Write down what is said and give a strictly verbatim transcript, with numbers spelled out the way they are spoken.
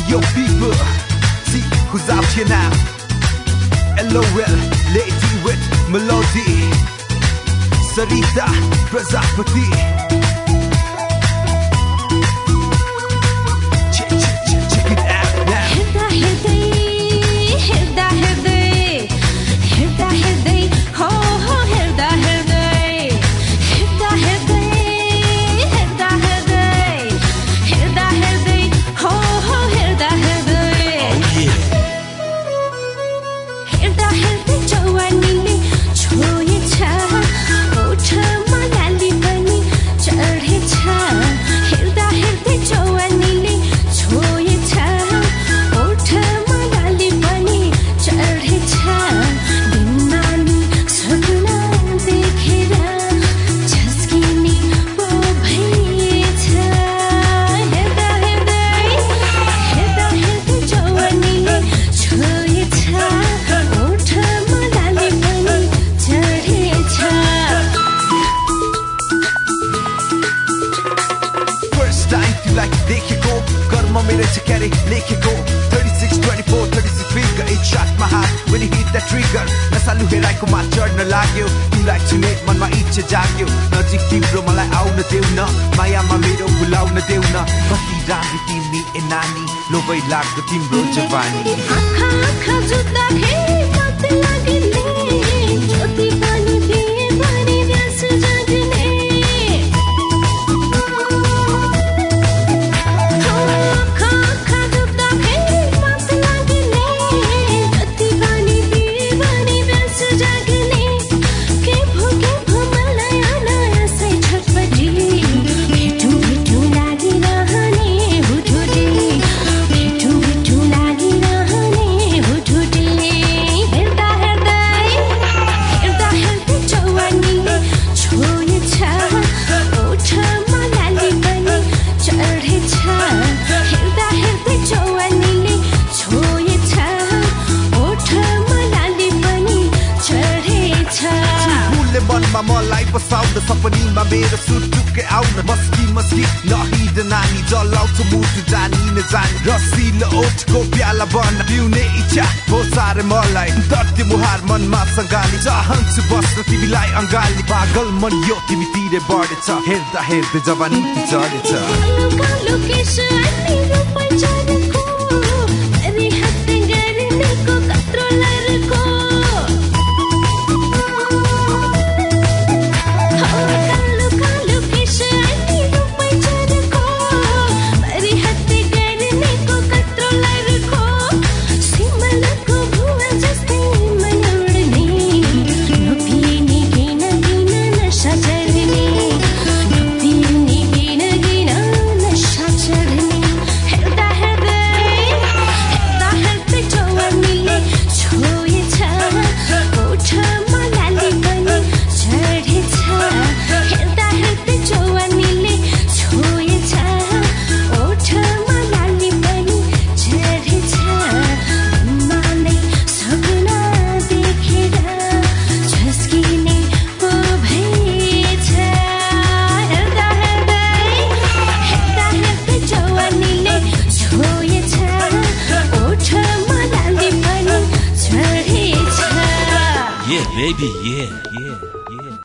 yo people, see who's out here now. L O L, lady with melody, Sarita Prajapati. Check, check, check, check it out now. Hirda hirday, hirda hirday, hirda hirday, ho ho hirda hirday, hirda hirday, hirda hirday, hirda hirday, ho ho hirda hirday. Oh yeah. Hirda hirday jawani le choye cha, utha malali bani chadhe cha. Hirda hirday jawani le choye cha, utha malali bani chadhe cha. Dinani sapna dekhera jaskini wo bhai cha. Hirda hirday, hirda hirday jawani le choye cha, utha malali bani chadhe cha. First time you like dekhe ko, karma mere se kare lekhe ko. thirty-six, twenty-four, thirty-six figure, it shot my heart when you hit that trigger. Nasalu herai ko ma chadna lagyo, you like to make man ma ichha jagyo. Najik timro malai auna deuna, maya ma mero bulauna deuna. Kati ramri timni e nani, lobai lagdo timro javani. आँखा आँखा जुत्दा खे बात लाग्ने, ज्योति पानी दिए पानी व्यास जागने. आँखा आँखा जुत्दा खे बात लाग्ने, ज्योति पानी दिए पानी व्यास जागने. के भो के भो मलाई आना से छटपटी, भिठु भिठु लागिरहने हुटुटी, भिठु भिठु लागिरहने हुटुटी. हेर्दा हेर्दै, हेर्दा हेर्दै जवानीले छोए छ, ओठमा लाली पनि चढेछ. हेर्दा हेर्दै जवानीले छोए छ, ओठमा लाली पनि चढेछ. फुलले मनमा मलाई बसाउन, सपनीमा मेरो सुटुके आउन. मस्की मस्की नहिद नानी, जलाउँछ मुटु जानी नजानी. रसिलो ओठको प्याला बन्न पिउने इच्छा हो साह्रै मलाई. दर्दी मुहार मनमा सङ्गाली, चाहन्छु बस्न तिमीलाई अङ्गाली. पागल मन यो तिमीतिरै बढेछ, हेर्दा हेर्दै जवानी चढेछ. कालो कालो केश अनि रूप चढेको, मेरी हात गर्नेको कत्रो लरको. कालो कालो केश अनि रूप चढेको, मेरी हात गर्नेको कत्रो लरको. सिमलको भुवा जस्तै मन उड्ने, नपिने किन किन नशा चढ्ने, नपिने किन किन नशा चढ्ने. हेर्दा हेर्दै, हेर्दा हेर्दै जवानीले छोए छ, ओठमा लाली पनि चढेछ. हेर्दा हेर्दै जवानीले छोए छ, ओठमा लाली पनि चढेछ. माने सपना देखेर झस्किने पो भएछ. हेर्दा हेर्दै, हेर्दा हेर्दै जवानीले छोए छ, ओठमा लाली पनि चढेछ. Yeah, baby, yeah, yeah, yeah.